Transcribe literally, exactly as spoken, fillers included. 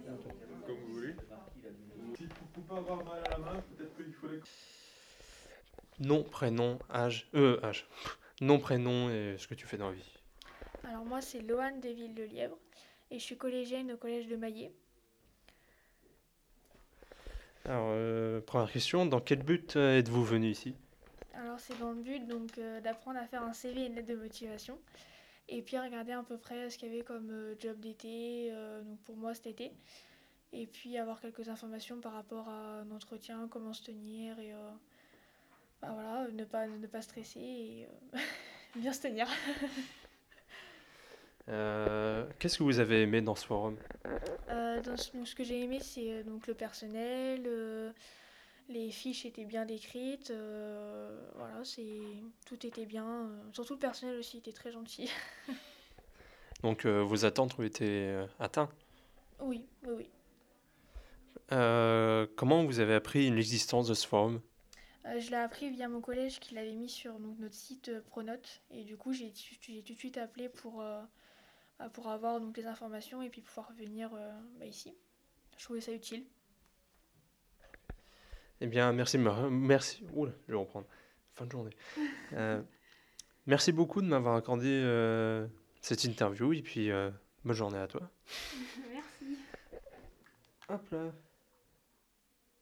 Comme vous voulez. Si pour, pour pas avoir mal à la main, peut-être qu'il fallait. Nom, prénom, âge. Euh, âge. Nom, prénom et ce que tu fais dans la vie. Alors moi c'est Loane Desvilles-de-Lièvre et je suis collégienne au collège de Maillet. Alors, euh, première question, dans quel but euh, êtes-vous venu ici? Alors c'est dans le but donc euh, d'apprendre à faire un C V et une lettre de motivation et puis regarder à peu près ce qu'il y avait comme euh, job d'été, euh, donc pour moi cet été, et puis avoir quelques informations par rapport à un entretien, comment se tenir et euh, bah voilà, ne pas, ne pas stresser et euh, bien se tenir. Euh, Qu'est-ce que vous avez aimé dans ce forum? Euh, dans ce, donc, ce que j'ai aimé c'est euh, donc le personnel, euh, les fiches étaient bien décrites, euh, voilà, c'est tout était bien, euh, surtout le personnel aussi était très gentil. Donc, euh, vos attentes ont été euh, atteintes. Oui, oui, oui. Euh, comment vous avez appris l'existence de ce forum? Euh, je l'ai appris via mon collège qui l'avait mis sur donc, notre site euh, Pronote. Et du coup, j'ai, j'ai tout de suite appelé pour, euh, bah, pour avoir donc, les informations et puis pouvoir venir euh, bah, ici. Je trouvais ça utile. Eh bien, merci de me... Merci... Oula, je vais reprendre. Fin de journée. Euh, merci beaucoup de m'avoir accordé euh, cette interview et puis euh, bonne journée à toi. Merci. Hop là.